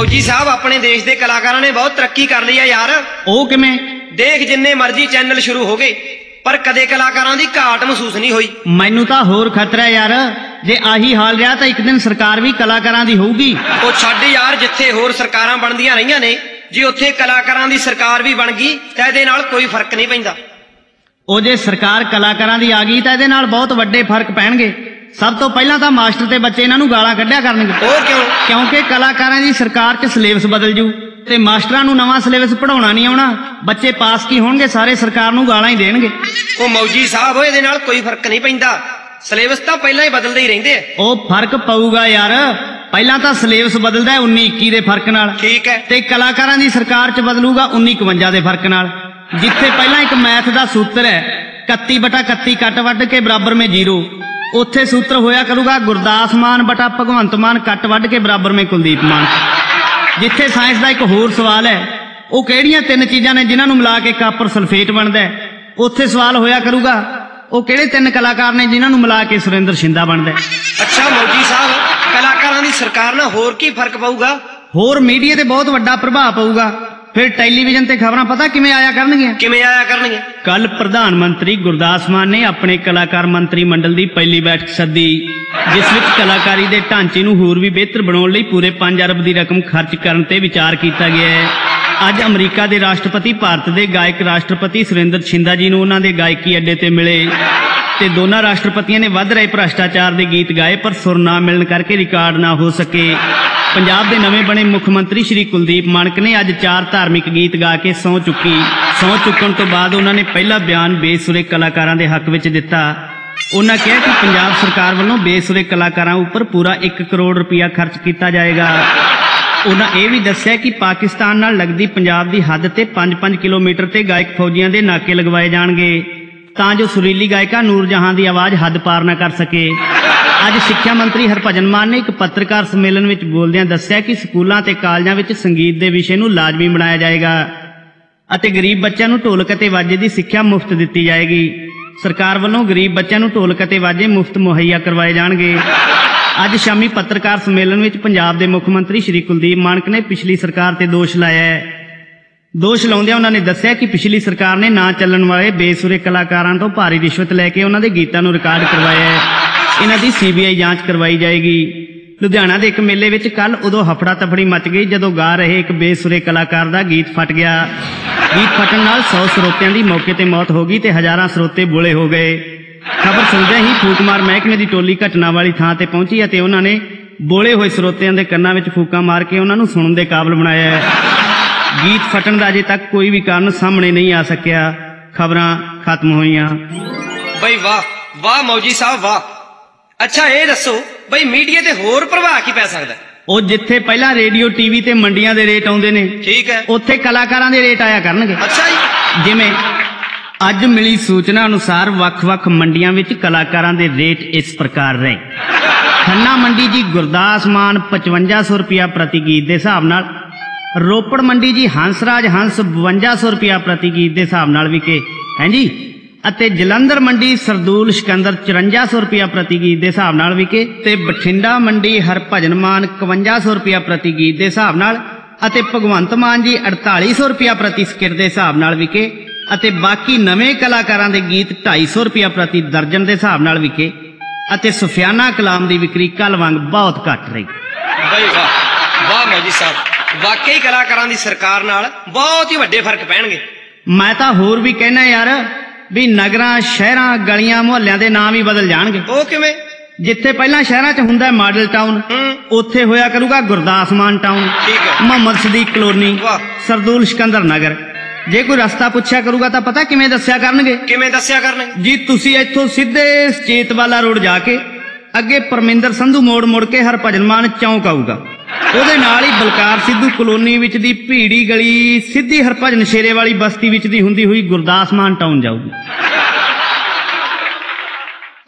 मौजी साहब अपने देश के कलाकारां ने बहुत तरक्की कर ली है यार। ਉਹ ਕਿਵੇਂ? देख जिन्ने मर्जी चैनल शुरू हो गए पर कदे कलाकारां दी घाट महसूस नहीं हुई। ਮੈਨੂੰ ਤਾਂ ਹੋਰ ਖਤਰਾ ਹੈ ਯਾਰ, ਜੇ ਆਹੀ ਹਾਲ ਰਿਹਾ ਤਾਂ ਇੱਕ ਦਿਨ ਸਰਕਾਰ ਵੀ ਕਲਾਕਾਰਾਂ ਦੀ ਹੋਊਗੀ। ਉਹ ਛੱਡ ਯਾਰ, ਜਿੱਥੇ ਹੋਰ ਸਰਕਾਰਾਂ ਬਣਦੀਆਂ ਰਹੀਆਂ ਨੇ ਜੇ ਉੱਥੇ ਕਲਾਕਾਰਾਂ ਦੀ ਸਰਕਾਰ ਵੀ ਬਣ ਗਈ ਤਾਂ ਇਹਦੇ ਨਾਲ ਕੋਈ ਫਰਕ ਨਹੀਂ ਪੈਂਦਾ। ਉਹ ਜੇ ਸਰਕਾਰ ਕਲਾਕਾਰਾਂ ਦੀ ਆ ਗਈ ਤਾਂ ਇਹਦੇ ਨਾਲ ਬਹੁਤ ਵੱਡੇ ਫਰਕ ਪੈਣਗੇ। ਸਭ ਤੋਂ ਪਹਿਲਾਂ ਤਾਂ ਮਾਸਟਰ ਤੇ ਬੱਚੇ ਇਹਨਾਂ ਨੂੰ ਗਾਲਾਂ ਕੱਢਿਆ ਕਰਨਗੇ। ਉਹ ਕਿਉਂ? ਕਿਉਂਕਿ ਕਲਾਕਾਰਾਂ ਦੀ ਸਰਕਾਰ 'ਚ ਸਿਲੇਬਸ ਬਦਲ ਜੂ ਤੇ ਮਾਸਟਰਾਂ ਨੂੰ ਨਵਾਂ ਸਿਲੇਬਸ ਪੜਾਉਣਾ ਨਹੀਂ ਆਉਣਾ। ਬੱਚੇ ਪਾਸ ਕੀ ਹੋਣਗੇ, ਸਾਰੇ ਸਰਕਾਰ ਨੂੰ ਗਾਲਾਂ ਹੀ ਦੇਣਗੇ। ਉਹ ਮੌਜੀ ਸਾਹਿਬ ਇਹਦੇ ਨਾਲ ਕੋਈ ਫਰਕ ਨਹੀਂ ਪੈਂਦਾ, ਸਿਲੇਬਸ ਤਾਂ ਪਹਿਲਾਂ ਹੀ ਬਦਲਦੇ ਹੀ ਰਹਿੰਦੇ ਆ। ਉਹ ਫਰਕ ਪਊਗਾ ਯਾਰ, ਪਹਿਲਾਂ ਤਾਂ ਸਿਲੇਬਸ ਬਦਲਦਾ 19-21 ਦੇ ਫਰਕ ਨਾਲ, ਠੀਕ ਹੈ, ਤੇ ਕਲਾਕਾਰਾਂ ਦੀ ਸਰਕਾਰ 'ਚ ਬਦਲੂਗਾ 19-51 ਦੇ ਫਰਕ ਨਾਲ। ਜਿੱਥੇ ਪਹਿਲਾਂ ਇੱਕ ਮੈਥ ਦਾ ਸੂਤਰ ਹੈ 31/31 ਕੱਟ ਵੱਢ ਕੇ ਬਰਾਬਰ ਮੇ 0, ਉੱਥੇ ਸੂਤਰ ਹੋਇਆ ਕਰੂਗਾ ਗੁਰਦਾਸ ਮਾਨ ਬਟਾ ਭਗਵੰਤ ਮਾਨ ਕੱਟ ਵੱਢ ਕੇ ਬਰਾਬਰ ਮੇ ਕੁਲਦੀਪ ਮਾਨ। ਜਿੱਥੇ ਸਾਇੰਸ ਦਾ ਇੱਕ ਹੋਰ ਸਵਾਲ ਹੈ ਉਹ ਕਿਹੜੀਆਂ 3 ਚੀਜ਼ਾਂ ਨੇ ਜਿਨ੍ਹਾਂ ਨੂੰ ਮਿਲਾ ਕੇ ਕਾਪਰ ਸਲਫੇਟ ਬਣਦਾ ਹੈ, ਉੱਥੇ ਸਵਾਲ ਹੋਇਆ ਕਰੂਗਾ ਉਹ ਕਿਹੜੇ 3 ਕਲਾਕਾਰ ਨੇ ਜਿਨ੍ਹਾਂ ਨੂੰ ਮਿਲਾ ਕੇ ਸੁਰਿੰਦਰ ਸ਼ਿੰਦਾ ਬਣਦਾ। ਅੱਛਾ ਮੌਜੀ ਸਾਹਿਬ, ਕਲਾਕਾਰਾਂ ਦੀ ਸਰਕਾਰ ਨਾਲ ਹੋਰ ਕੀ ਫਰਕ ਪਊਗਾ? ਹੋਰ ਮੀਡੀਆ ਤੇ ਬਹੁਤ ਵੱਡਾ ਪ੍ਰਭਾਵ ਪਊਗਾ। ਫਿਰ ਟੈਲੀਵਿਜ਼ਨ ਤੇ ਖਬਰਾਂ ਪਤਾ ਕਿਵੇਂ ਆਇਆ ਕਰਨਗੀਆਂ? ਕਿਵੇਂ ਆਇਆ ਕਰਨਗੀਆਂ? ਕੱਲ ਪ੍ਰਧਾਨ ਮੰਤਰੀ ਗੁਰਦਾਸ ਮਾਨ ਨੇ ਆਪਣੇ ਕਲਾਕਾਰ ਮੰਤਰੀ ਮੰਡਲ ਦੀ ਪਹਿਲੀ ਬੈਠਕ ਸੱਦੀ, ਜਿਸ ਵਿੱਚ ਕਲਾਕਾਰੀ ਦੇ ਢਾਂਚੇ ਨੂੰ ਹੋਰ ਵੀ ਬਿਹਤਰ ਬਣਾਉਣ ਲਈ ਪੂਰੇ 5 ਅਰਬ ਦੀ ਰਕਮ ਖਰਚ ਕਰਨ ਤੇ ਵਿਚਾਰ ਕੀਤਾ ਗਿਆ ਹੈ। ਅੱਜ ਅਮਰੀਕਾ ਦੇ ਰਾਸ਼ਟਰਪਤੀ ਭਾਰਤ ਦੇ ਗਾਇਕ ਰਾਸ਼ਟਰਪਤੀ ਸੁਰਿੰਦਰ ਸ਼ਿੰਦਾ ਜੀ ਨੂੰ ਉਹਨਾਂ ਦੇ ਗਾਇਕੀ ਅੱਡੇ ਤੇ ਮਿਲੇ ਤੇ ਦੋਨਾਂ ਰਾਸ਼ਟਰਪਤੀਆਂ ਨੇ ਵੱਧ ਰਹੇ ਭ੍ਰਸ਼ਟਾਚਾਰ ਦੇ ਗੀਤ ਗਾਏ, ਪਰ ਸੁਰ ਨਾ ਮਿਲਣ ਕਰਕੇ ਰਿਕਾਰਡ ਨਾ ਹੋ ਸਕੇ। ਪੰਜਾਬ ਦੇ ਨਵੇਂ ਬਣੇ ਮੁੱਖ ਮੰਤਰੀ ਸ਼੍ਰੀ ਕੁਲਦੀਪ ਮਾਣਕ ਨੇ ਅੱਜ 4 ਧਾਰਮਿਕ ਗੀਤ ਗਾ ਕੇ ਸਹੁੰ ਚੁੱਕਣ ਤੋਂ ਬਾਅਦ ਉਹਨਾਂ ਨੇ ਪਹਿਲਾ ਬਿਆਨ ਬੇਸੁਰੇ ਕਲਾਕਾਰਾਂ ਦੇ ਹੱਕ ਵਿੱਚ ਦਿੱਤਾ। ਉਹਨਾਂ ਕਿਹਾ ਕਿ ਪੰਜਾਬ ਸਰਕਾਰ ਵੱਲੋਂ ਬੇਸੁਰੇ ਕਲਾਕਾਰਾਂ ਉੱਪਰ ਪੂਰਾ 1 ਕਰੋੜ ਰੁਪਇਆ ਖਰਚ ਕੀਤਾ ਜਾਏਗਾ। ਉਹਨਾਂ ਇਹ ਵੀ ਦੱਸਿਆ ਕਿ ਪਾਕਿਸਤਾਨ ਨਾਲ ਲੱਗਦੀ ਪੰਜਾਬ ਦੀ ਹੱਦ ਤੇ 5-5 ਕਿਲੋਮੀਟਰ ਤੇ ਗਾਇਕ ਫੌਜੀਆਂ ਦੇ ਨਾਕੇ ਲਗਵਾਏ ਜਾਣਗੇ ਤਾਂ ਜੋ ਸੁਰੀਲੀ ਗਾਇਕਾ ਨੂਰ ਜਹਾਂ ਦੀ ਆਵਾਜ਼ ਹੱਦ ਪਾਰ ਨਾ ਕਰ ਸਕੇ। ਅੱਜ ਸਿੱਖਿਆ ਮੰਤਰੀ ਹਰਭਜਨ ਮਾਨ ਨੇ ਇੱਕ ਪੱਤਰਕਾਰ ਸੰਮੇਲਨ ਵਿੱਚ ਬੋਲਦਿਆਂ ਦੱਸਿਆ ਕਿ ਸਕੂਲਾਂ ਤੇ ਕਾਲਜਾਂ ਵਿੱਚ ਸੰਗੀਤ ਦੇ ਵਿਸ਼ੇ ਨੂੰ ਲਾਜ਼ਮੀ ਬਣਾਇਆ ਜਾਏਗਾ ਅਤੇ ਗਰੀਬ ਬੱਚਿਆਂ ਨੂੰ ਢੋਲਕ ਅਤੇ ਵਾਜੇ ਦੀ ਸਿੱਖਿਆ ਮੁਫਤ ਦਿੱਤੀ ਜਾਏਗੀ। ਸਰਕਾਰ ਵੱਲੋਂ ਗਰੀਬ ਬੱਚਿਆਂ ਨੂੰ ਢੋਲਕ ਅਤੇ ਵਾਜੇ ਮੁਫਤ ਮੁਹੱਈਆ ਕਰਵਾਏ ਜਾਣਗੇ। ਅੱਜ ਸ਼ਾਮੀ ਪੱਤਰਕਾਰ ਸੰਮੇਲਨ ਵਿੱਚ ਪੰਜਾਬ ਦੇ ਮੁੱਖ ਮੰਤਰੀ ਸ਼੍ਰੀ ਕੁਲਦੀਪ ਮਾਣਕ ਨੇ ਪਿਛਲੀ ਸਰਕਾਰ ਤੇ ਦੋਸ਼ ਲਾਇਆ ਹੈ। ਦੋਸ਼ ਲਾਉਂਦਿਆਂ ਉਹਨਾਂ ਨੇ ਦੱਸਿਆ ਕਿ ਪਿਛਲੀ ਸਰਕਾਰ ਨੇ ਨਾ ਚੱਲਣ ਵਾਲੇ ਬੇਸੁਰੇ ਕਲਾਕਾਰਾਂ ਤੋਂ ਭਾਰੀ ਰਿਸ਼ਵਤ ਲੈ ਕੇ ਉਹਨਾਂ ਦੇ ਗੀਤਾਂ ਨੂੰ ਰਿਕਾਰਡ ਕਰਵਾਇਆ ਹੈ। ਇਹਨਾਂ ਦੀ CBI ਜਾਂਚ ਕਰਵਾਈ ਜਾਏਗੀ। ਲੁਧਿਆਣਾ ਦੇ ਇੱਕ ਮੇਲੇ ਵਿੱਚ ਕੱਲ ਉਦੋਂ ਹਫੜਾ ਤਫੜੀ ਮਚ ਗਈ ਜਦੋਂ ਗਾ ਰਹੇ ਇੱਕ ਬੇਸੁਰੇ ਕਲਾਕਾਰ ਦਾ ਗੀਤ ਫਟ ਗਿਆ। ਗੀਤ ਫਟਣ ਨਾਲ 100 ਸਰੋਤਿਆਂ ਦੀ ਮੌਕੇ ਤੇ ਮੌਤ ਹੋ ਗਈ ਤੇ ਹਜ਼ਾਰਾਂ ਸਰੋਤੇ ਬੋਲੇ ਹੋ ਗਏ। ਖਬਰ ਸੁਣਦਿਆਂ ਹੀ ਫੂਕਮਾਰ ਮਹਿਕਮੇ ਦੀ ਟੋਲੀ ਘਟਨਾ ਵਾਲੀ ਥਾਂ ਤੇ ਪਹੁੰਚੀ ਅਤੇ ਉਹਨਾਂ ਨੇ ਬੋਲੇ ਹੋਏ ਸਰੋਤਿਆਂ ਦੇ ਕੰਨਾਂ ਵਿੱਚ ਫੂਕਾਂ ਮਾਰ ਕੇ ਉਹਨਾਂ ਨੂੰ ਸੁਣਨ ਦੇ ਕਾਬਲ ਬਣਾਇਆ ਹੈ। ਗੀਤ ਫਟਣ ਦਾ ਅਜੇ ਤੱਕ ਕੋਈ ਵੀ ਕਾਰਨ ਸਾਹਮਣੇ ਨਹੀਂ ਆ ਸਕਿਆ। ਖਬਰਾਂ ਖਤਮ ਹੋਈਆਂ। ਬਈ ਵਾਹ ਵਾਹ ਮੌਜੀ ਸਾਹਿਬ ਵਾਹ। ਅੱਛਾ ਇਹ ਦੱਸੋ ਬਈ ਮੀਡੀਆ ਤੇ ਹੋਰ ਪ੍ਰਭਾਵ ਕੀ ਪੈ ਸਕਦਾ? ਉਹ ਜਿੱਥੇ ਪਹਿਲਾਂ ਰੇਡੀਓ TV ਤੇ ਮੰਡੀਆਂ ਦੇ ਰੇਟ ਆਉਂਦੇ ਨੇ, ਠੀਕ ਹੈ, ਉੱਥੇ ਕਲਾਕਾਰਾਂ ਦੇ ਰੇਟ ਆਇਆ ਕਰਨਗੇ। ਅੱਛਾ ਜੀ। ਜਿਵੇਂ ਅੱਜ ਮਿਲੀ ਸੂਚਨਾ ਅਨੁਸਾਰ ਵੱਖ-ਵੱਖ ਮੰਡੀਆਂ ਵਿੱਚ ਕਲਾਕਾਰਾਂ ਦੇ ਰੇਟ ਇਸ ਪ੍ਰਕਾਰ ਰਹੇ। ਖੰਨਾ ਮੰਡੀ ਜੀ ਗੁਰਦਾਸ ਮਾਨ 5500 ਰੁਪਇਆ ਪ੍ਰਤੀ ਗੀਤ ਦੇ ਹਿਸਾਬ ਨਾਲ, ਰੋਪੜ ਮੰਡੀ ਜੀ ਹੰਸਰਾਜ ਹੰਸ 5200 ਰੁਪਇਆ ਪ੍ਰਤੀ ਗੀਤ ਦੇ ਹਿਸਾਬ ਨਾਲ ਵਿਕੇ ਹੈ ਜੀ, ਅਤੇ ਜਲੰਧਰ ਮੰਡੀ ਸਰਦੂਲ ਸਿਕੰਦਰ 5400 ਰੁਪਇਆ ਪ੍ਰਤੀ ਗੀਤ ਦੇ ਹਿਸਾਬ ਨਾਲ ਵਿਕੇ, ਤੇ ਬਠਿੰਡਾ ਮੰਡੀ ਹਰਭਜਨ ਮਾਨ 5100 ਰੁਪਇਆ ਪ੍ਰਤੀ ਗੀਤ ਦੇ ਹਿਸਾਬ ਨਾਲ, ਅਤੇ ਭਗਵੰਤ ਮਾਨ ਜੀ 4800 ਰੁਪਇਆ ਪ੍ਰਤੀ ਸਕਿਟ ਦੇ ਹਿਸਾਬ ਨਾਲ ਵਿਕੇ, ਅਤੇ ਬਾਕੀ ਨਵੇਂ ਕਲਾਕਾਰਾਂ ਦੇ ਗੀਤ 250 ਰੁਪਇਆ ਪ੍ਰਤੀ ਦਰਜਨ ਦੇ ਹਿਸਾਬ ਨਾਲ ਵਿਕੇ, ਅਤੇ ਸੁਫਿਆਨਾ ਕਲਾਮ ਦੀ ਵਿਕਰੀ ਕੱਲ ਵਾਂਗ ਬਹੁਤ ਘੱਟ ਰਹੀ। ਬਈ ਵਾਹ ਵਾਹ ਮੌਜੀ ਸਾਹਿਬ, ਵਾਕਈ ਕਲਾਕਾਰਾਂ ਦੀ ਸਰਕਾਰ ਨਾਲ ਬਹੁਤ ਹੀ ਵੱਡੇ ਫਰਕ ਪੈਣਗੇ। ਮੈਂ ਤਾਂ ਹੋਰ ਵੀ ਕਹਿਣਾ ਯਾਰ ਵੀ ਨਗਰਾਂ ਸ਼ਹਿਰਾਂ ਗਲੀਆਂ ਮੁਹੱਲਿਆਂ ਦੇ ਨਾਂ ਵੀ ਬਦਲ ਜਾਣਗੇ। ਉਹ ਕਿਵੇਂ? ਜਿੱਥੇ ਪਹਿਲਾਂ ਸ਼ਹਿਰਾਂ 'ਚ ਹੁੰਦਾ ਮਾਡਲ ਟਾਊਨ, ਉੱਥੇ ਹੋਇਆ ਕਰੂਗਾ ਗੁਰਦਾਸ ਮਾਨ ਟਾਊਨ, ਮੁਹੰਮਦ ਸਦੀਕ ਕਲੋਨੀ, ਸਰਦੂਲ ਸਿਕੰਦਰ ਨਗਰ। ਜੇ ਕੋਈ ਰਸਤਾ ਪੁੱਛਿਆ ਕਰੂਗਾ ਤਾਂ ਪਤਾ ਕਿਵੇਂ ਦੱਸਿਆ ਕਰਨਗੇ? ਕਿਵੇਂ ਦੱਸਿਆ ਕਰਨਗੇ ਜੀ? ਤੁਸੀਂ ਇੱਥੋਂ ਸਿੱਧੇ ਸਚੇਤਵਾਲਾ ਰੋਡ ਜਾ ਕੇ ਅੱਗੇ ਪਰਮਿੰਦਰ ਸੰਧੂ ਮੋੜ ਮੁੜ ਕੇ ਹਰਭਜਨ ਮਾਨ ਚੌਂਕ ਆਊਗਾ, ਉਹਦੇ ਨਾਲ ਹੀ ਬਲਕਾਰ ਸਿੱਧੂ ਕਲੋਨੀ ਵਿੱਚ ਦੀ ਭੀੜੀ ਗਲੀ ਸਿੱਧੀ ਹਰਭਜਨ ਸ਼ੇਰੇ ਵਾਲੀ ਬਸਤੀ ਵਿੱਚ ਦੀ ਹੁੰਦੀ ਹੋਈ ਗੁਰਦਾਸ ਮਾਨ ਟਾਊਨ ਜਾਊਗੀ।